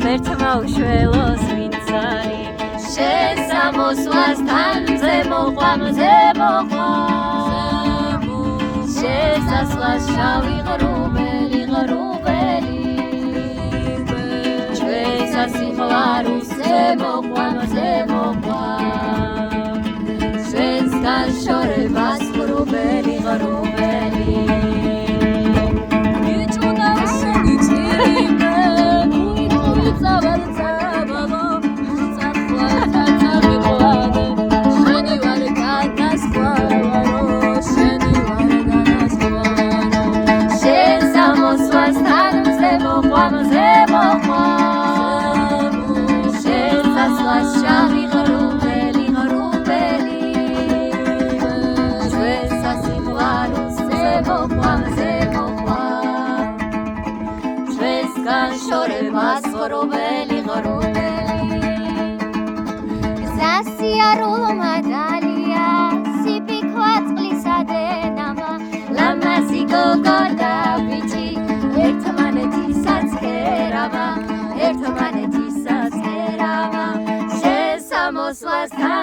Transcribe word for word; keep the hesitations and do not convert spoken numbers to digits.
ერთმა უშველოს ვინც არის შენ სამოსვლას თანზე მოყვა მზე მოყვა შესასვლას შავი ღრუბელი ღრუბელი ჩვენ სასიხლაროს ზემოყვა ზემოყვა ჩვენსგან შორებას ღრუბელი ღრუბელი მიჭუნა შენი წირიმე მუიტული წავალ წავალო წახლა წაღვიყვანე შენი ვარ გადასხვავარო შენი ვარ გადასხვავარო შენ სამოსვლას თანზე მოყვა მზე მოყვა შენ სასვლას შავი ღრუბელი ღრუბელი ჩვენ სასიხლაროს ზემოყვა მზე მოყვა ჩვენსგან შორებას ღრუბელი ღრუბელი გზასიარულმა დალია სიფიქვა წყლისა დენამა ლამაზი გოგო და ბიჭი ერთმანეთისაც ქერავა ერთმანეთისაც ქერავა შენ სამოსვლას